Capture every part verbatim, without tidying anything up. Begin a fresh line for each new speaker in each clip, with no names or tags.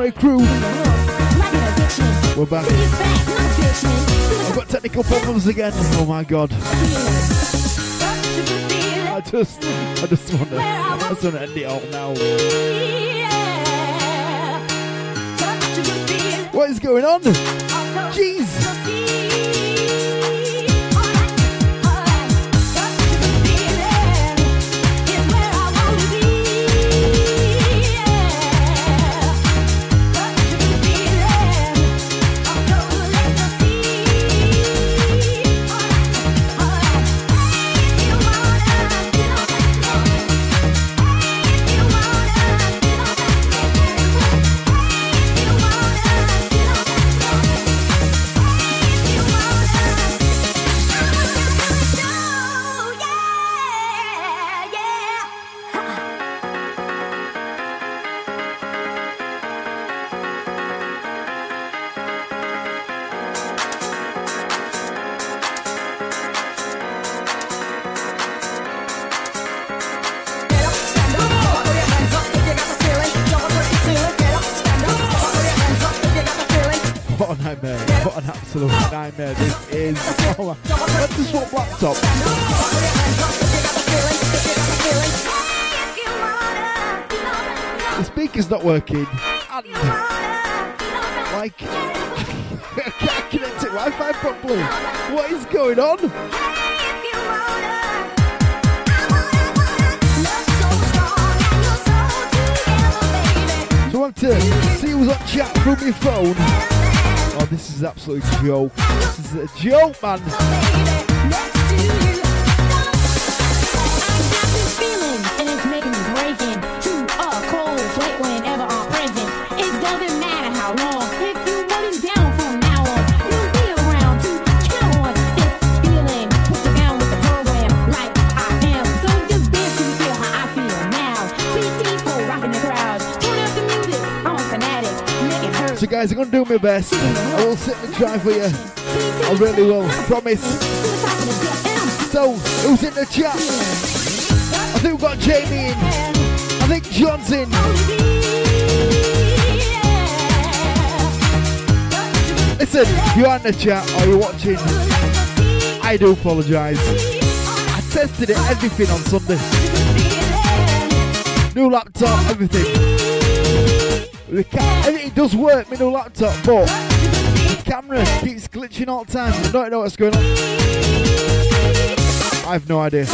Ray crew. We're back. I've got technical problems again. Oh my god. I just, I just want to, I just want to end it all now. What is going on? Jeez. Nightmare this is. Oh my, let's just swap laptop. The speaker's not working. And like I can't connect it Wi-Fi properly. What is going on? So I want to see who's on chat from your phone. Oh, this is absolutely a joke. This is a joke, man. So guys, I'm going to do my best. I will sit and try for you. I really will. Promise. So, who's in the chat? I think we've got Jamie in. I think John's in. Listen, if you are in the chat or you're watching, I do apologise. I tested it, everything on Sunday. New laptop, everything. It does work, my new laptop, but the camera keeps glitching all the time. I don't know what's going on. I have no idea.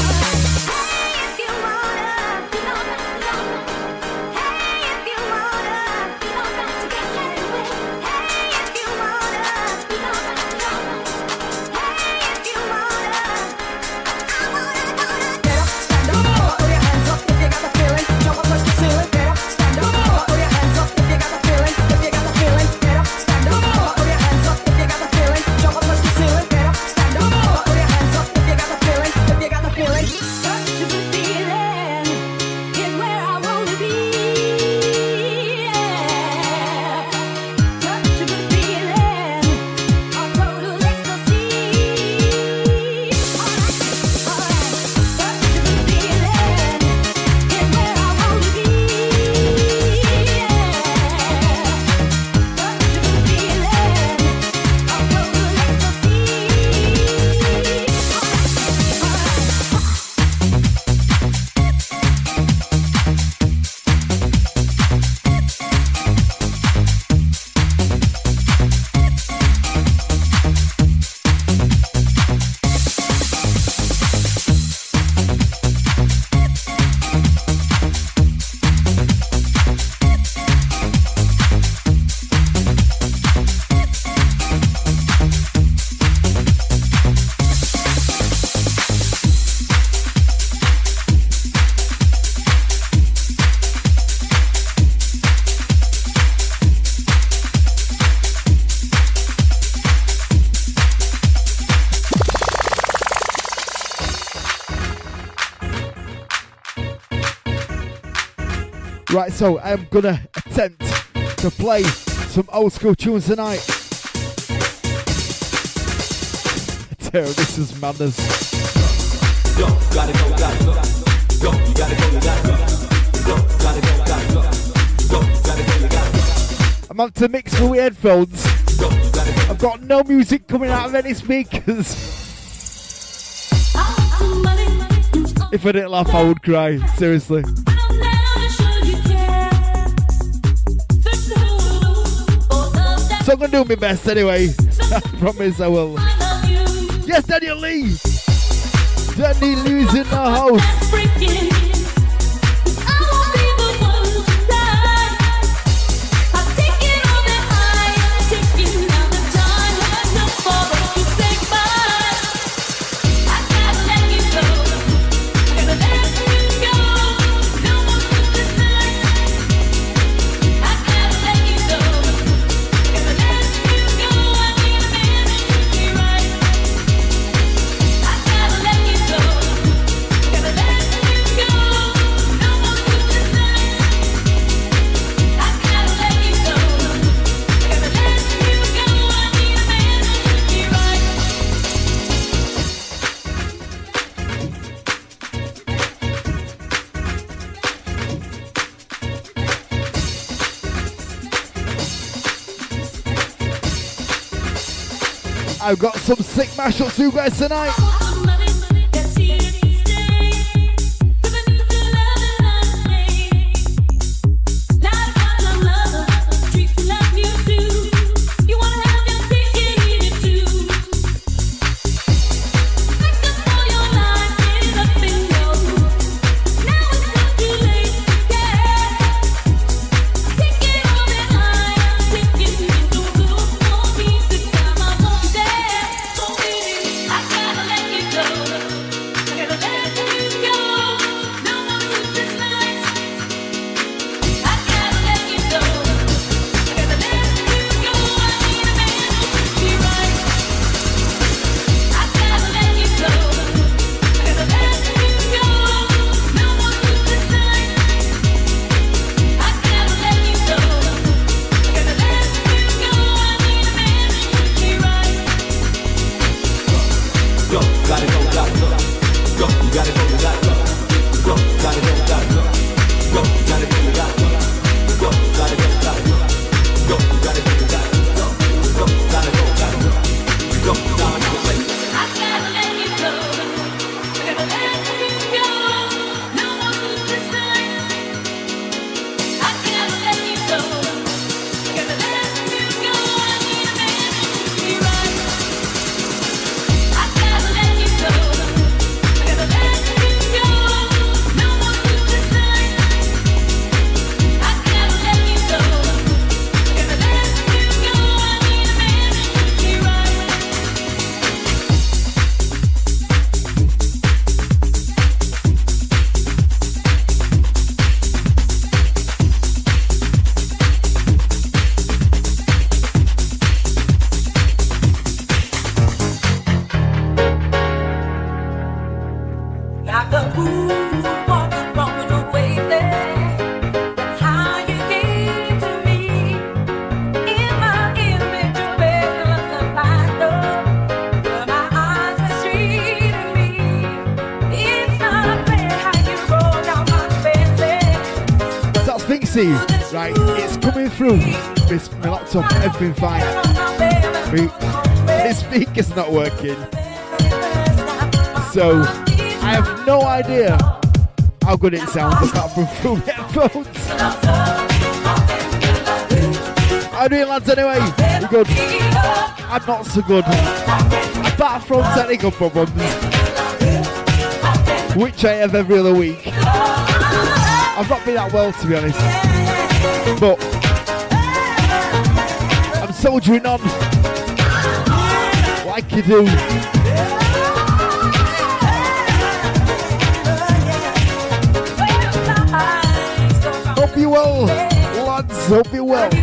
Right, so I'm gonna attempt to play some old school tunes tonight. Tara, this is madness. Go, gotta go, gotta go. Go, you gotta go, you gotta go. Go, gotta go, gotta go. Go, gotta go, you gotta go. I'm up to mix with headphones. I've got no music coming out of any speakers. If I didn't laugh, I would cry. Seriously. So I'm gonna do my best anyway. I promise I will. Yes, Daniel Lee. Daniel Lee's in the house. I've got some sick mashups for you guys tonight. Right, it's coming through. This my laptop, everything fine. This speaker's not working, so I have no idea how good it sounds apart from through headphones. How do you lads anyway? You good? I'm not so good. Apart from technical problems, which I have every other week. I've not been that well, to be honest, but I'm soldiering on like you do. Hope you well, lads, hope you well.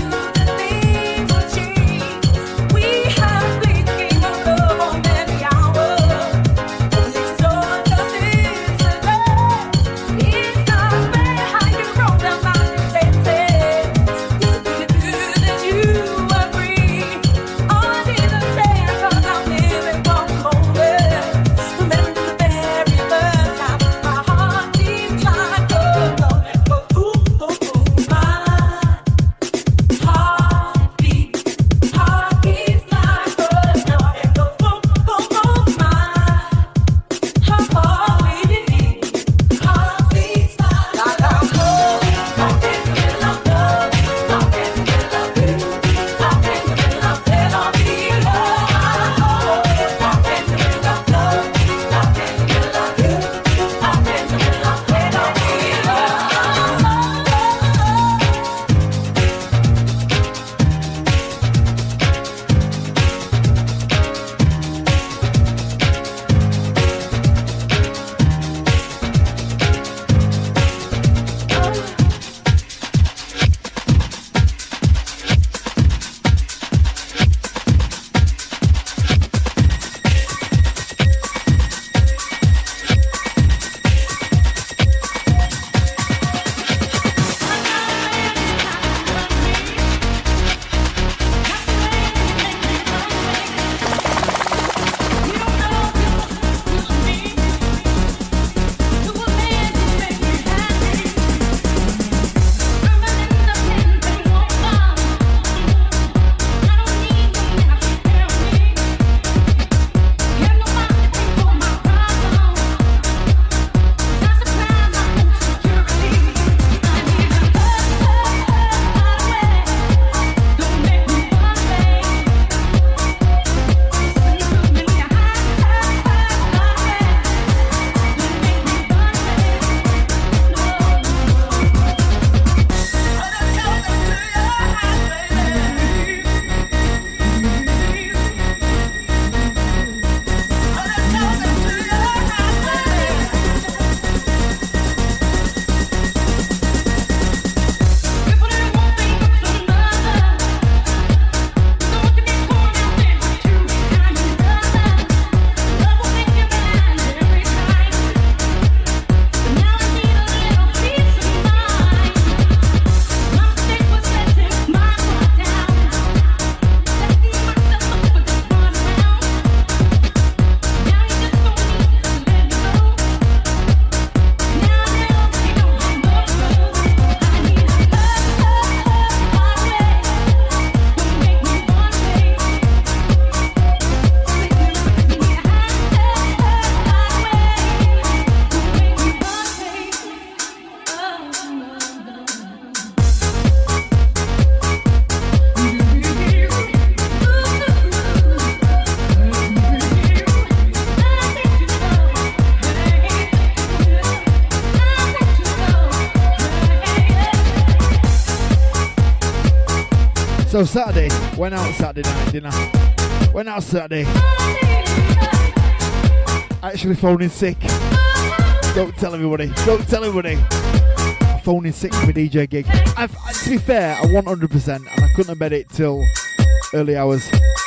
Heart
So Saturday, went out Saturday night, didn't I? Went out Saturday. Actually phoned in sick. Don't tell everybody. Don't tell everybody. I phoned in sick for my D J gig. I've, to be fair, I one hundred percent, and I couldn't have made it till early hours.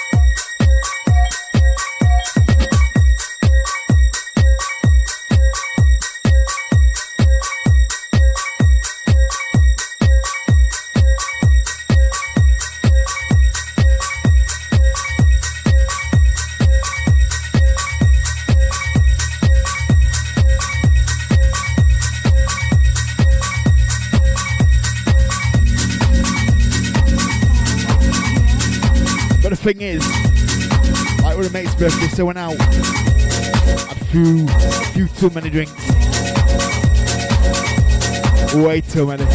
Thing is, like with a mate's birthday, so I went out, had a few, few too many drinks, way too many.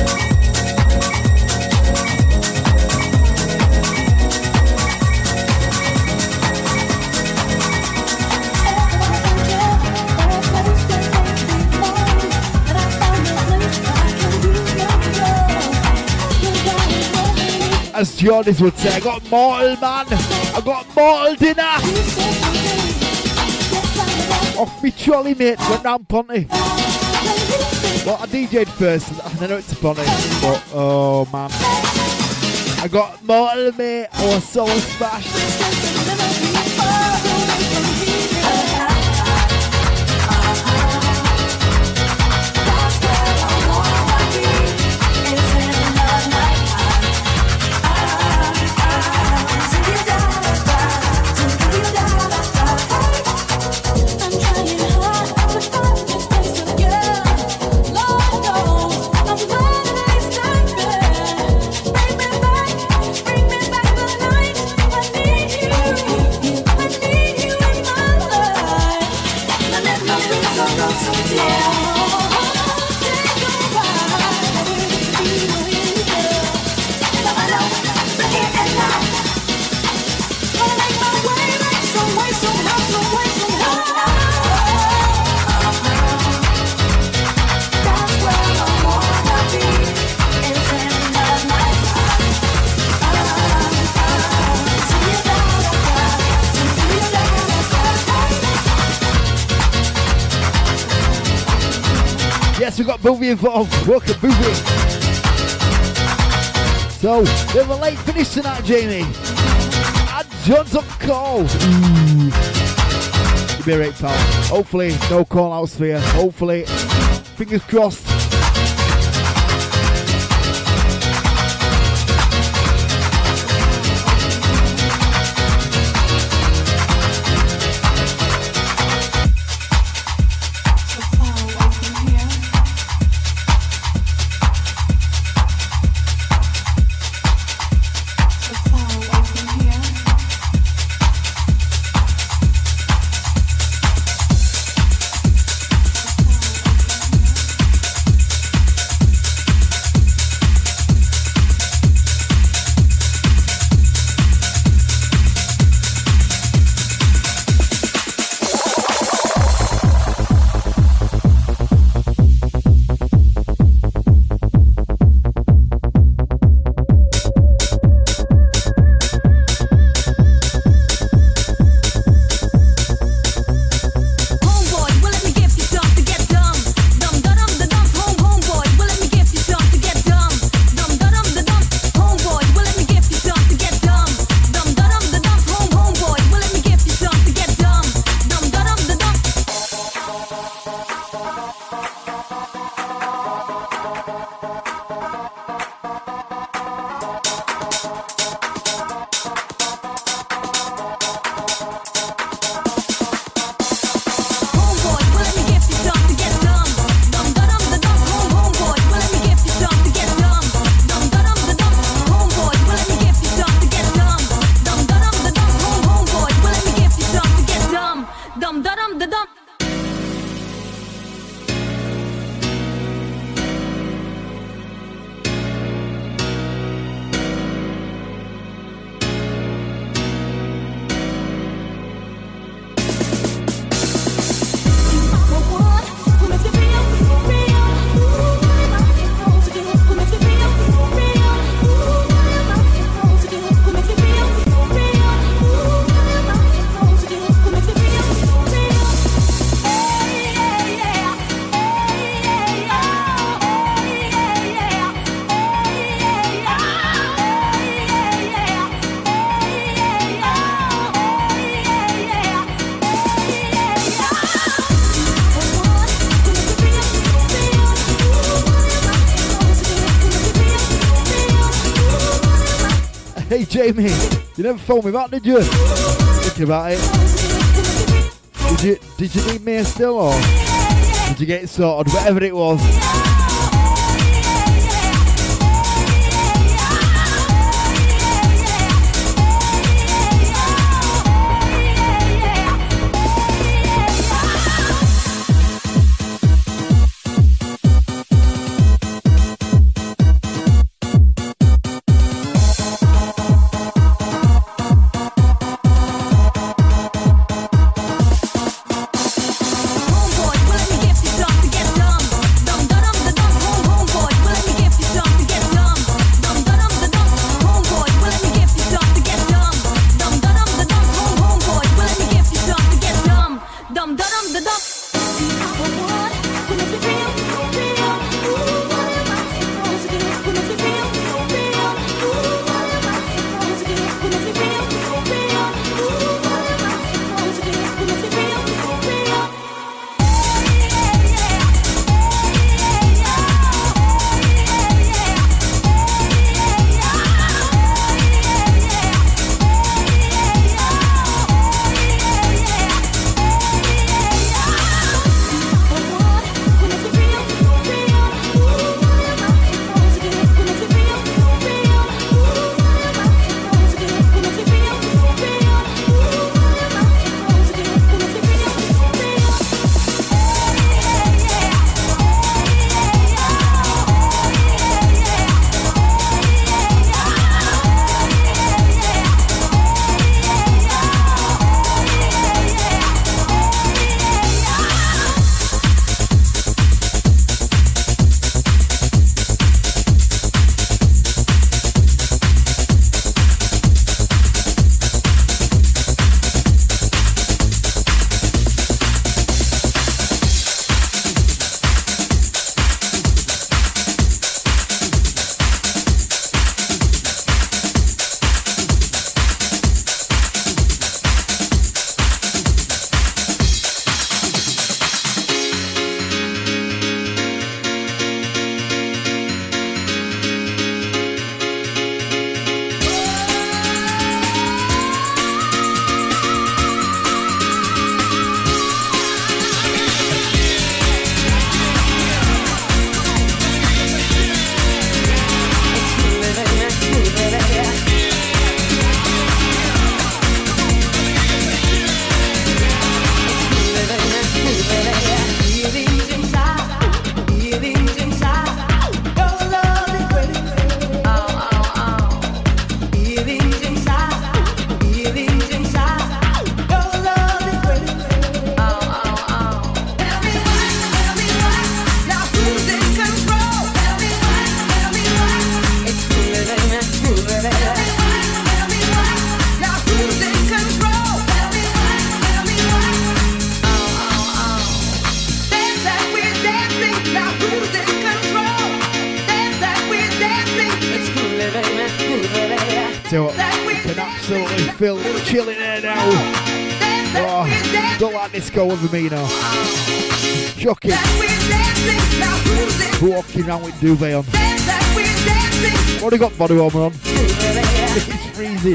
As Jordis would say, I got mortal, man. I got mortal dinner. Off me trolley, mate. Went round Ponty. Well, I D J'd first, and then I went to Ponty. But, oh, man. I got mortal, mate. Oh, I so smashed. We got Boovie involved. Welcome, Boovie. So, we have a late finish tonight, Jamie. And John's on call. Ooh. You'll be right, pal. Hopefully, no call outs for you. Hopefully, fingers crossed. Hey Jamie, you never phoned me back, did you? Thinking about it. Did you did you need me still, or did you get it sorted? Whatever it was. So you can absolutely feel chilling here now. Oh, don't like this go over me now. Shocking. Walking around with duvet on. What have you got body warmer on? It's freezing.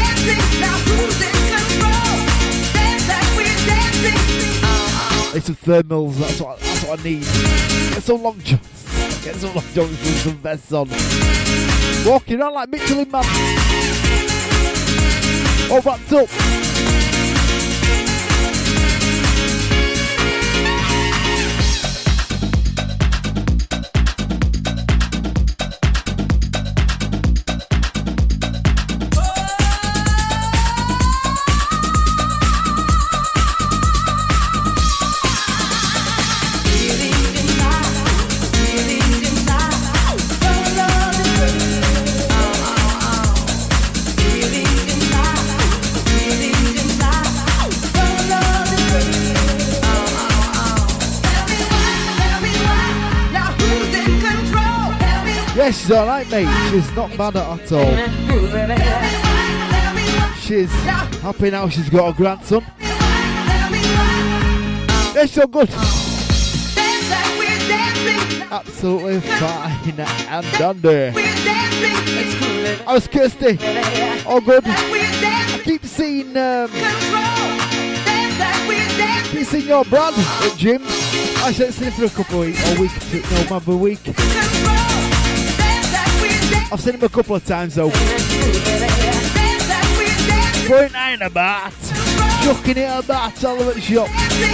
It's some thermals, that's what, that's what I need. Get some long johns. Get some long johns and some vests on. Walking around like Michelin Man. All wrapped up. Yeah, she's alright, mate. She's not bad at all. She's happy now she's got a grandson. Yeah, she's so good. Absolutely fine and dandy. How's Kirsty? All good. I keep seeing, um, keep seeing your Brad at gym. I said it's in for a couple of weeks, or a week, two, no, maybe a week. I've seen him a couple of times though. Going in about, chucking it about all over the shop.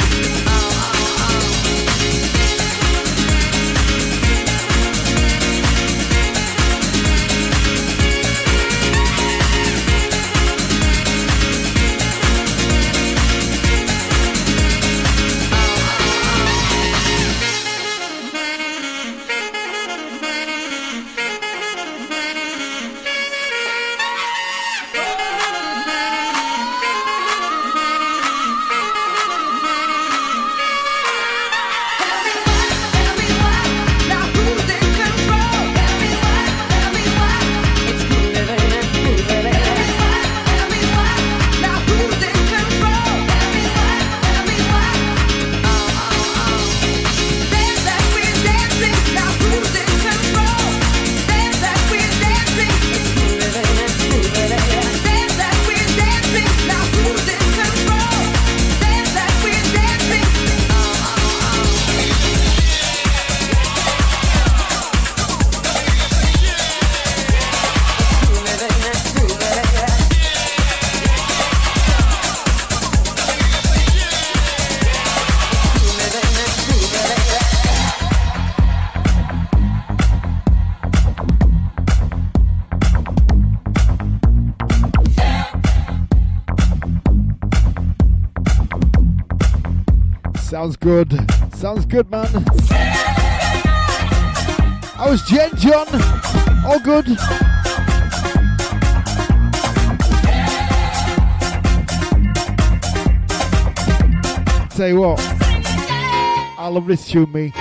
Sounds good. Sounds good, man. How's Jen John? All good. Tell you what, I love this tune, me.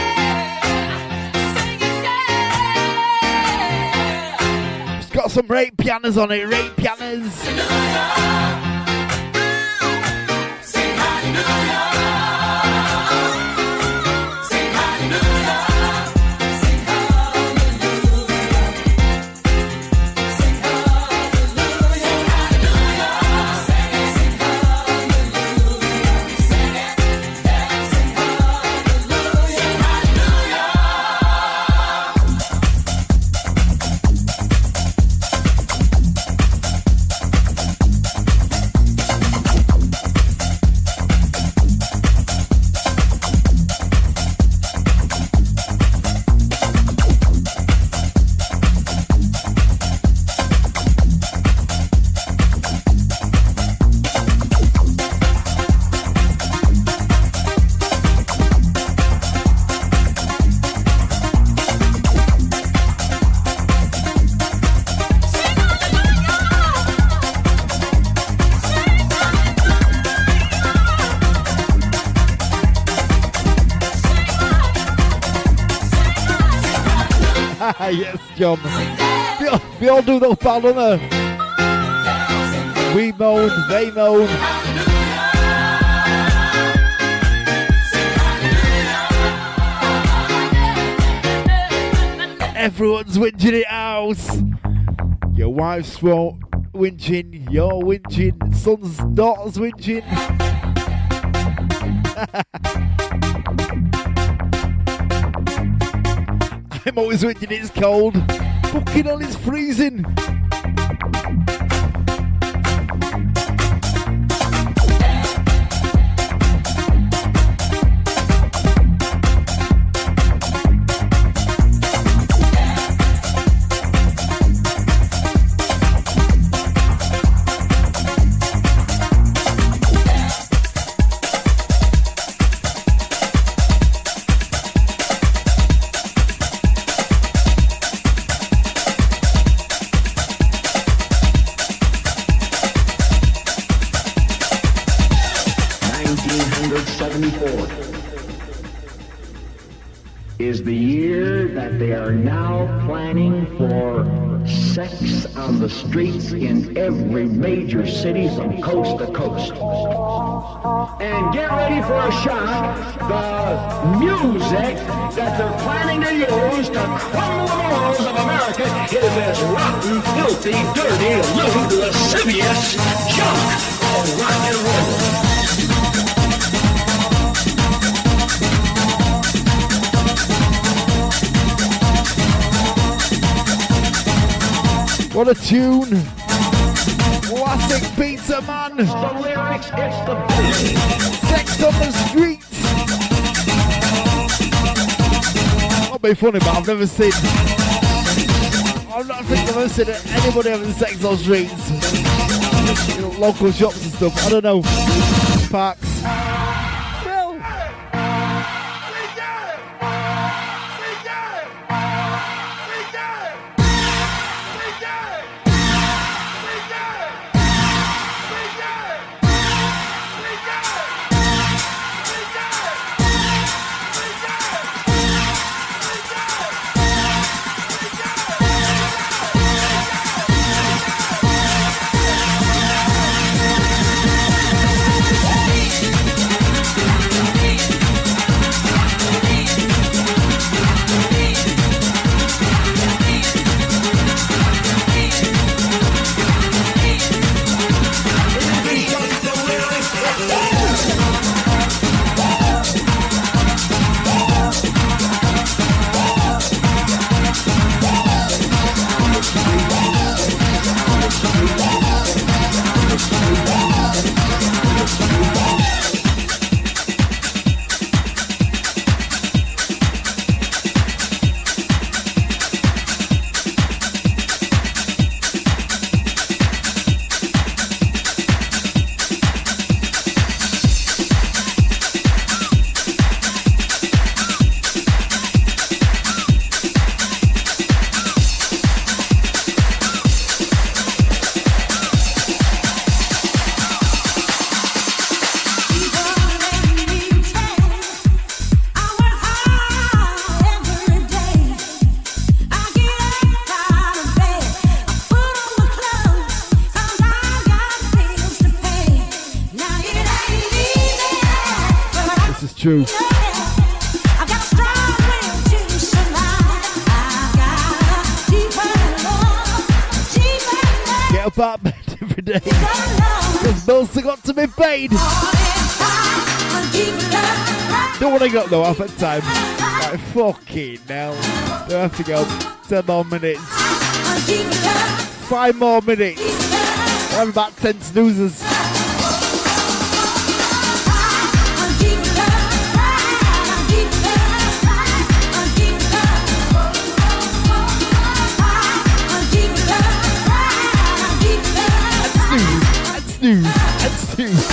It's got some rate pianos on it, rate pianos. Yes, John. We all, we all do those part, don't they? We moan, they moan. Everyone's whinging it out. Your wife's whinging, you're whinging, son's daughter's whinging. I'm always whinging it's cold. Fucking hell, it's freezing.
Is the year that they are now planning for sex on the streets in every major city from coast to coast. And get ready for a shock, the music that they're planning to use to crumble the walls of America is this rotten, filthy, dirty, lewd, lascivious junk called rock and roll.
What a tune! Classic pizza man!
The lyrics, it's the beat.
Sex on the streets! Not be funny, but I've never seen. I'm not think I've ever seen anybody having sex on streets. You know, local shops and stuff. I don't know. Parks. True. Get up out of bed every day because bills have got to be paid. Don't want to go though, I've had time. Like fucking hell. Do I have to go ten more minutes? Five more minutes. I have about ten snoozers. Snooze and snooze.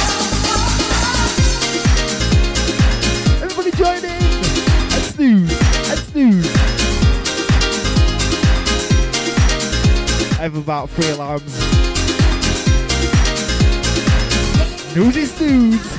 Everybody join in and snooze and snooze. I have about three alarms. Snoozy snooze.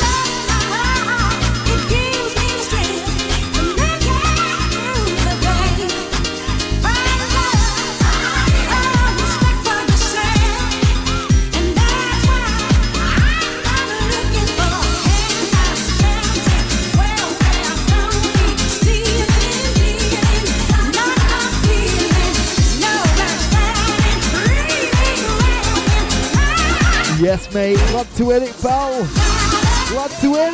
Yes, mate. Glad to hear it, pal. Glad to hear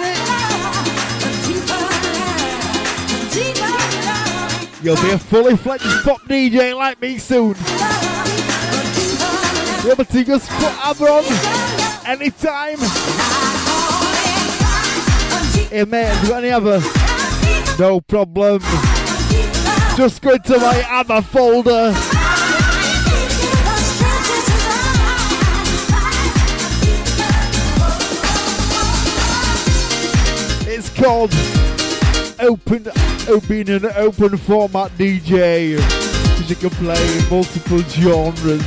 it. You'll be a fully fledged pop D J like me soon. Be able to just put Abba on anytime. Hey, mate, have you got any Abba? No problem. Just go to my Abba folder. It's called open, being an open format D J, because you can play multiple genres.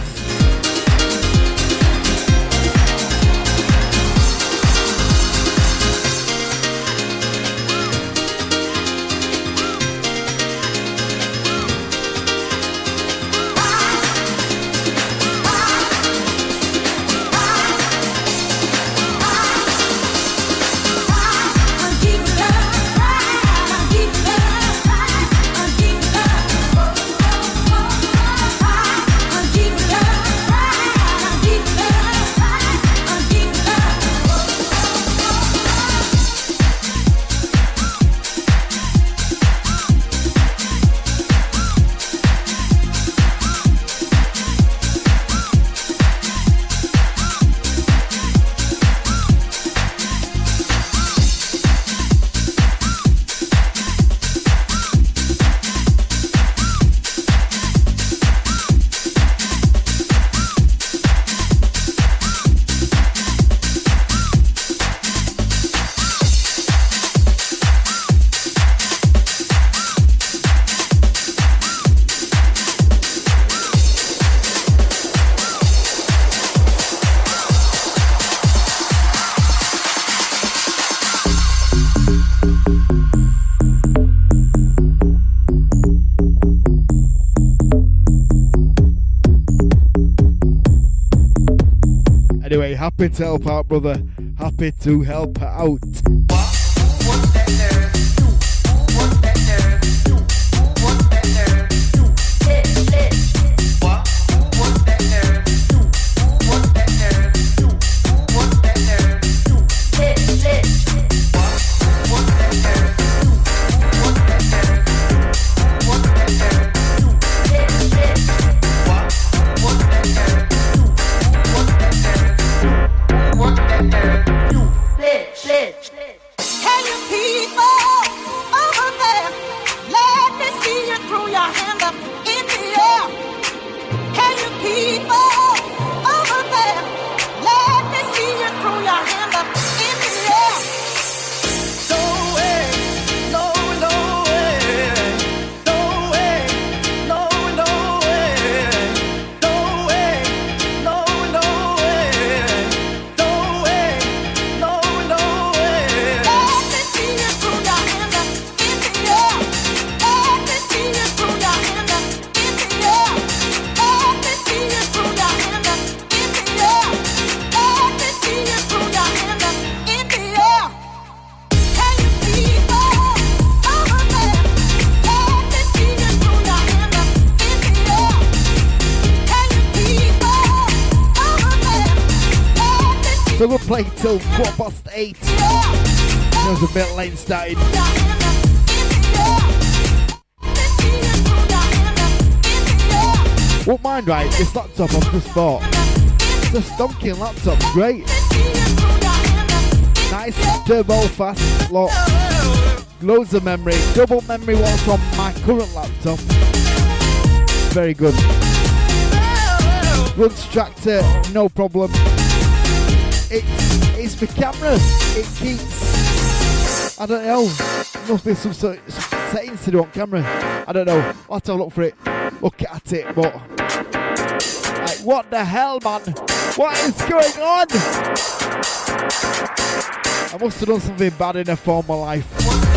anyway. Happy to help out, brother. Happy to help out. So we'll play till quarter past eight. It was a bit late started. Won't mind, right? This laptop I've just bought. It's a stonking laptop, great. Nice, turbo fast, lot. Loads of memory. Double memory ones on my current laptop. Very good. Runs tractor, no problem. It's, it's the camera. It keeps, I don't know, must be some sort of settings to do on camera. I don't know. I'll have to have a look for it. Look at it, but like, what the hell, man? What is going on? I must have done something bad in a former life.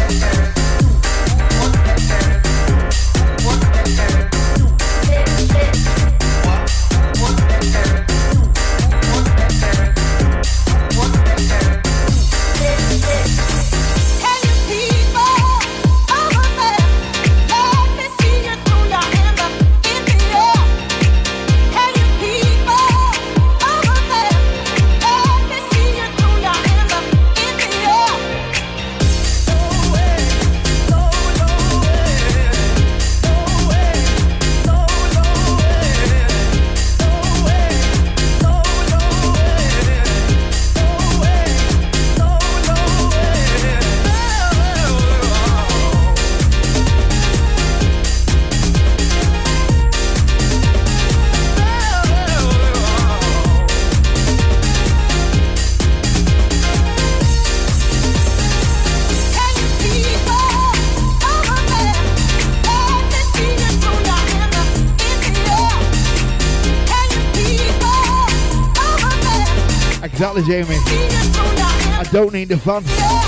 Exactly, Jamie. I don't need a fan.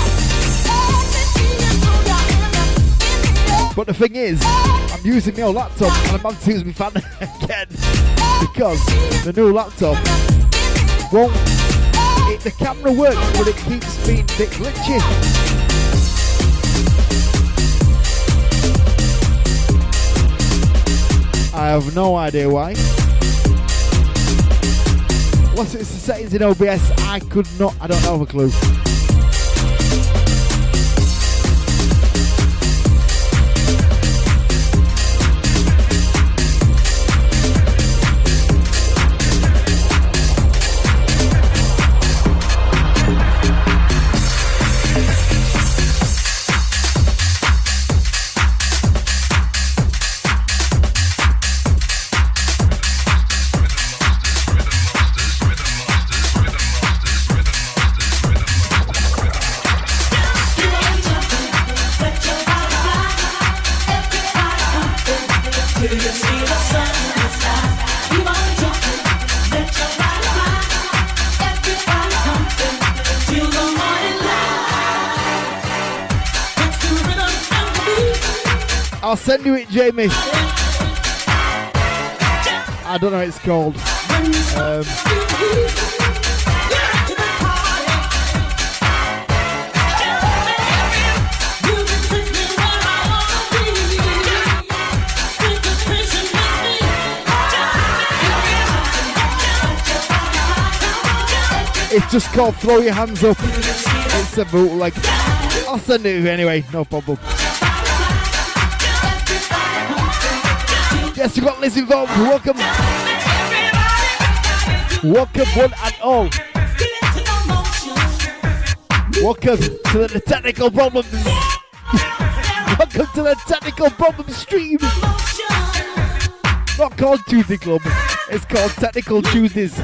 But the thing is, I'm using my old laptop and I'm about to use my fan again because the new laptop won't. It, the camera works, but it keeps being a bit glitchy. I have no idea why. What's it, the settings in O B S? I could not, I don't have a clue. I'll send you it, Jamie. I don't know what it's called. Um, It's just called Throw Your Hands Up. It's a bootleg. I'll send it to you anyway, no problem. Yes, we got Liz involved. Welcome. Welcome, one and all. Welcome to the, the technical problems. Welcome to the technical problems stream. Not called Tuesday Club. It's called Technical Tuesdays.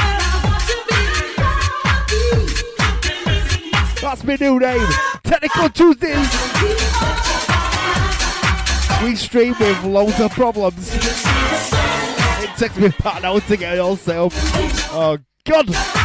That's my new name. Technical Tuesdays. We stream with loads of problems. It takes me about an hour to get it all set up. Oh, God.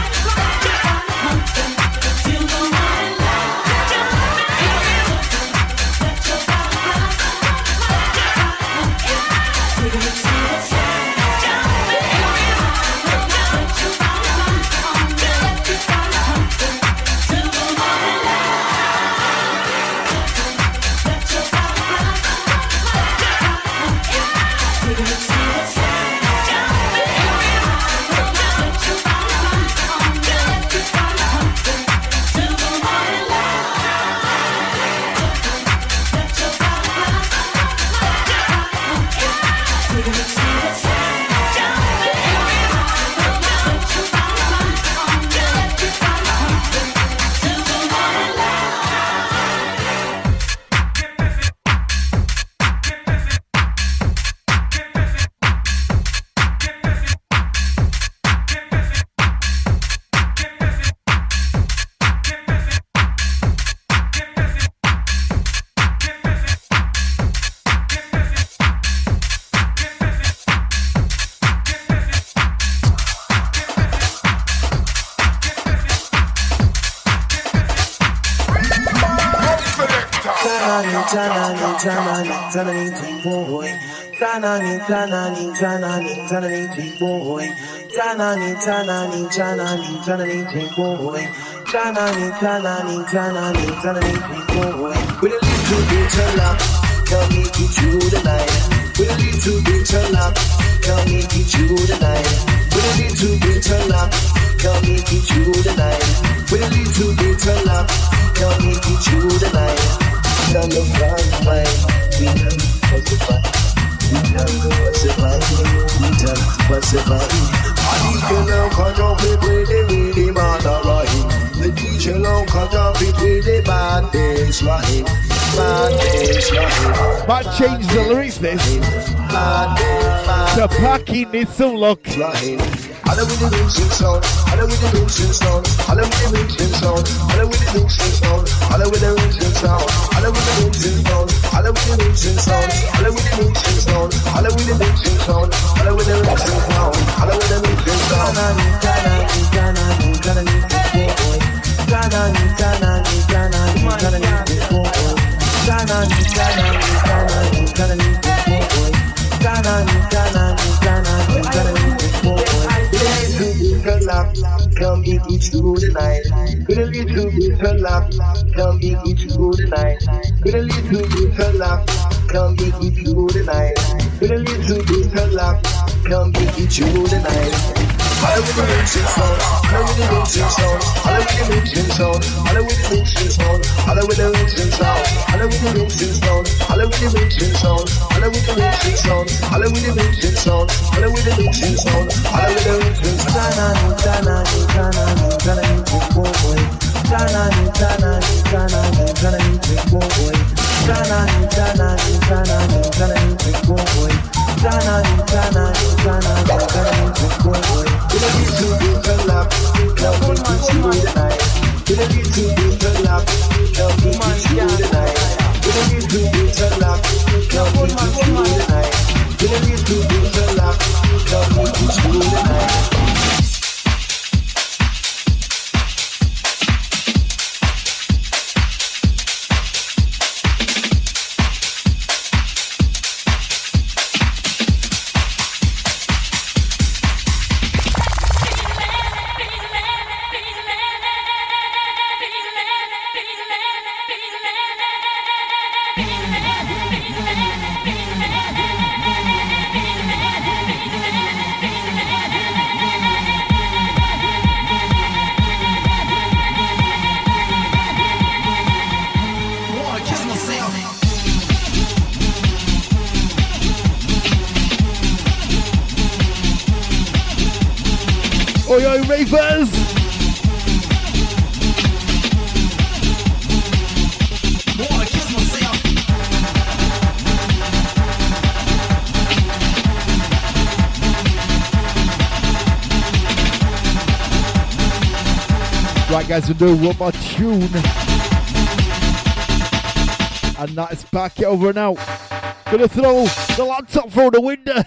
Tanani boy, Tanani, Tanani, Tanani, Tanani boy, Tanani, Tanani, Tanani, Tanani boy, Tanani, Tanani, Tanani, Tanani boy. With a little bit of luck, come meet you through the night. With a little bit of luck, come meet you through the night. With a little bit of luck, come meet you through the night. With a little bit of luck, come meet you through the night. Down the front line, we done for survive. We done for survive. We done for survive. I need to know cause you're with the really man right. The D J long cause you're with the bad days right. Bad days right.
Might change the lyrics this.
Bad days right.
The Packy needs some luck.
Right. I love with the rinsing sound, I love with the rinsing sound, I love with the rinsing sound, I love with the rinsing sound, I love with the rinsing sound, I love with the rinsing sound, I love with the rinsing sound, I love with the rinsing sound, I love with the rinsing sound, I love with the rinsing sound, I love with the rinsing sound. Tanani, tanani, tanani, tanani, boy. Tanani, tanani, tanani, tanani, boy. Tanani, tanani, tanani, tanani, boy. Tanani, tanani, tanani, tanani, boy. Come be it through the night. With a little bit of luck, come be it through the night. With a little bit of luck, come be it through the night. With a little bit of luck, come be it through the night. I love with the rinsing sound, I love with the rinsing sound, I love with the rinsing sound, I love with the rinsing sound, I love with the rinsing sound, I love with the rinsing sound, I love with the rinsing sound, I love with the rinsing sound, I love with the rinsing sound, I love with the rinsing sound, I love with the rinsing sound. Tanani, tanani, tanani, tanani, boy. Tanani, tanani, tanani, tanani, boy. Tanani, tanani, tanani, tanani, boy. Tanani, tanani, tanani, tanani, boy. With a little bit of luck, come meet you through the night. With a little bit of luck, come meet you through the night. With a little bit of luck, come meet you through the night. With a little bit of luck, come meet you through the night.
ravers. Right, guys, we'll do one more tune, and that's back it over and out. Gonna throw the laptop through the window.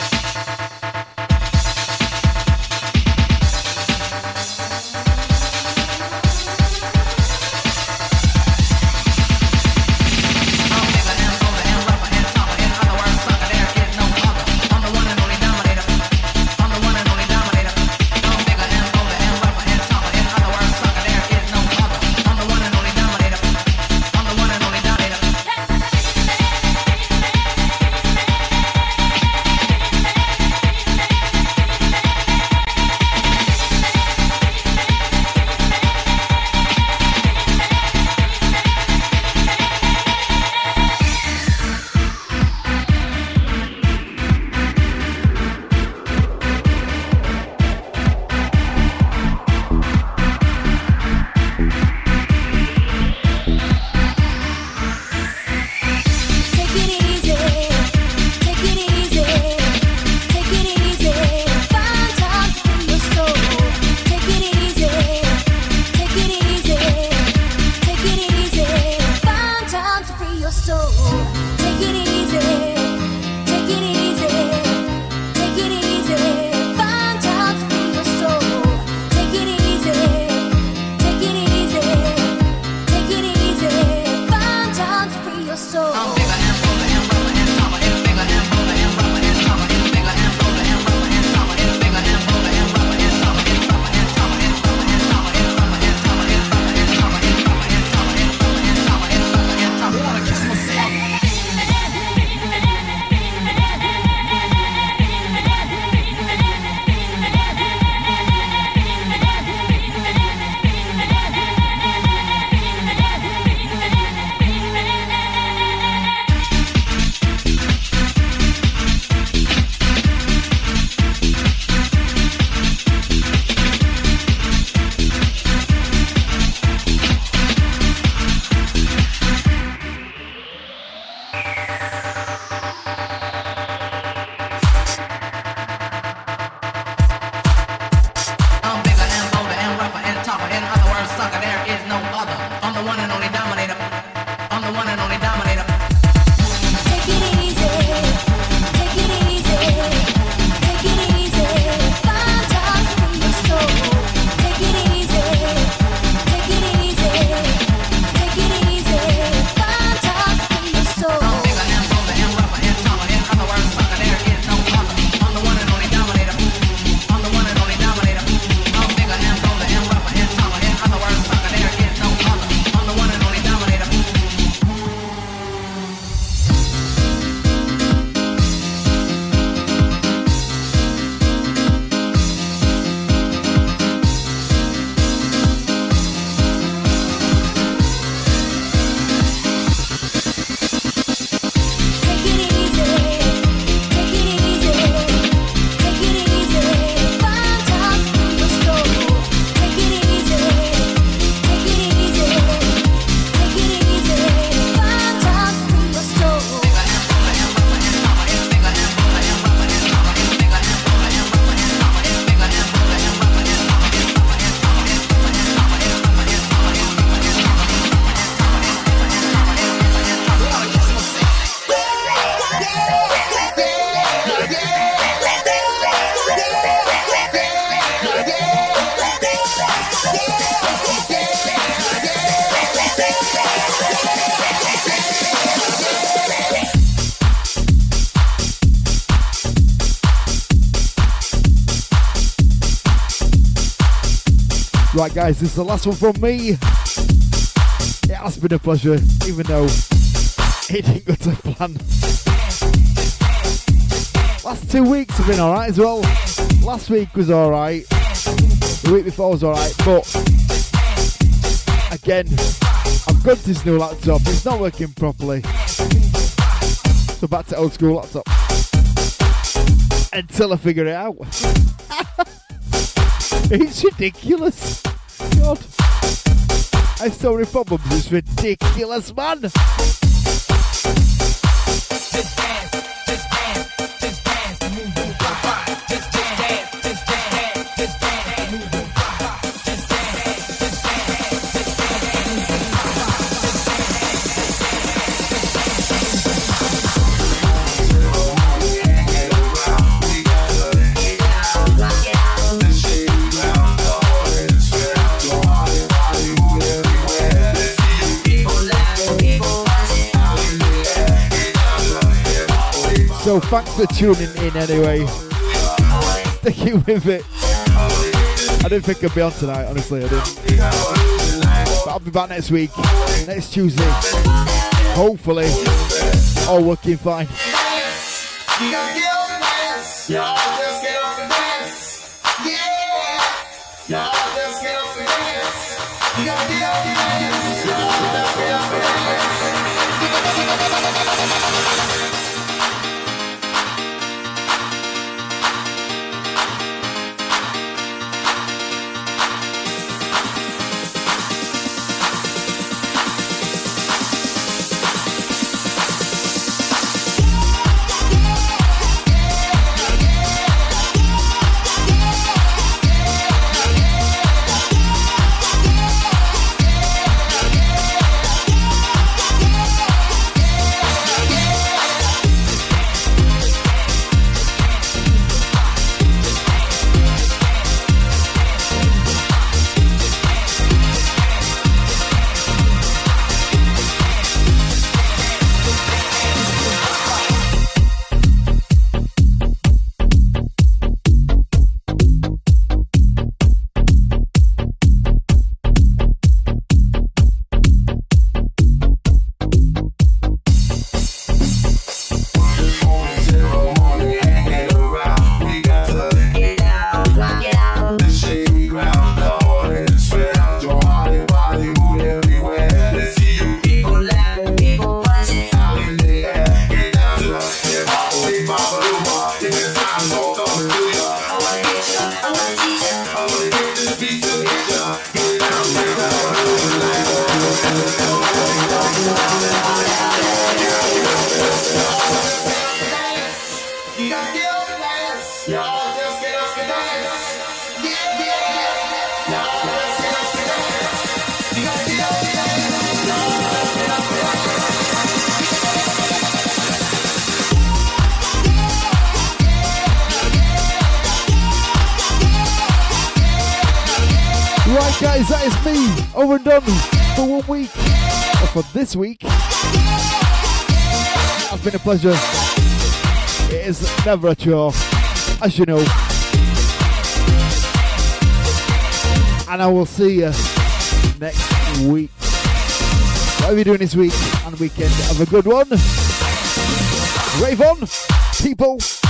Right, guys, this is the last one from me. It has been a pleasure, even though it didn't go to plan. Last two weeks have been alright as well. Last week was alright. The week before was alright, but again, I've got this new laptop. It's not working properly. So back to old school laptop. Until I figure it out. It's ridiculous. God. I have so many problems. It's ridiculous, man.
Just dance, just dance, just dance, move your body. Just, just dance, just dance, just dance, move your body. Just dance, just dance, just dance, move your
So thanks for tuning in anyway. Sticking with it. I didn't think I'd be on tonight, honestly I didn't. But I'll be back next week, next Tuesday. Hopefully, all working fine. Right guys, that is me, over and done for one week, or for this week. It's been a pleasure. It is never a chore, as you know. And I will see you next week. Whatever you're doing this week and weekend, have a good one. Rave on, people.